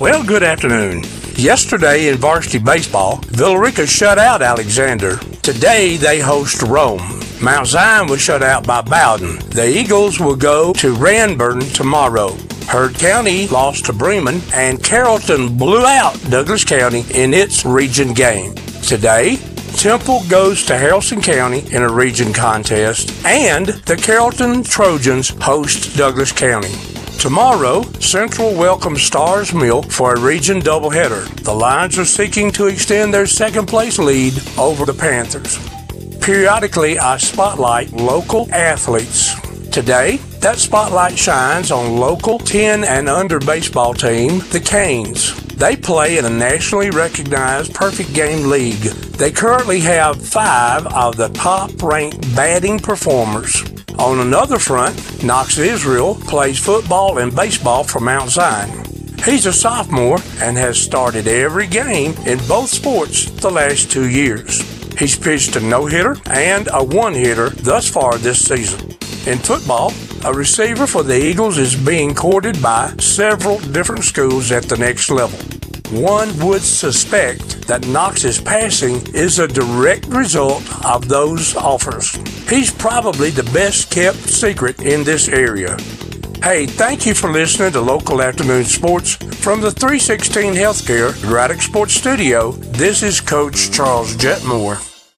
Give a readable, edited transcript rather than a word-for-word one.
Well, good afternoon. Yesterday in varsity baseball, Villarica shut out Alexander. Today they host Rome. Mount Zion was shut out by Bowden. The Eagles will go to Ranburn tomorrow. Heard County lost to Bremen, and Carrollton blew out Douglas County in its region game. Today, Temple goes to Haralson County in a region contest, and the Carrollton Trojans host Douglas County. Tomorrow, Central welcomes Stars Mill for a region doubleheader. The Lions are seeking to extend their second-place lead over the Panthers. Periodically, I spotlight local athletes. Today, that spotlight shines on local 10 and under baseball team, the Canes. They play in a nationally recognized perfect game league. They currently have 5 of the top-ranked batting performers. On another front, Knox Israel plays football and baseball for Mount Zion. He's a sophomore and has started every game in both sports the last 2 years. He's pitched a no-hitter and a one-hitter thus far this season. In football, a receiver for the Eagles is being courted by several different schools at the next level. One would suspect that Knox's passing is a direct result of those offers. He's probably the best-kept secret in this area. Hey, thank you for listening to Local Afternoon Sports from the 316 Healthcare Braddock Sports Studio. This is Coach Charles Jetmore.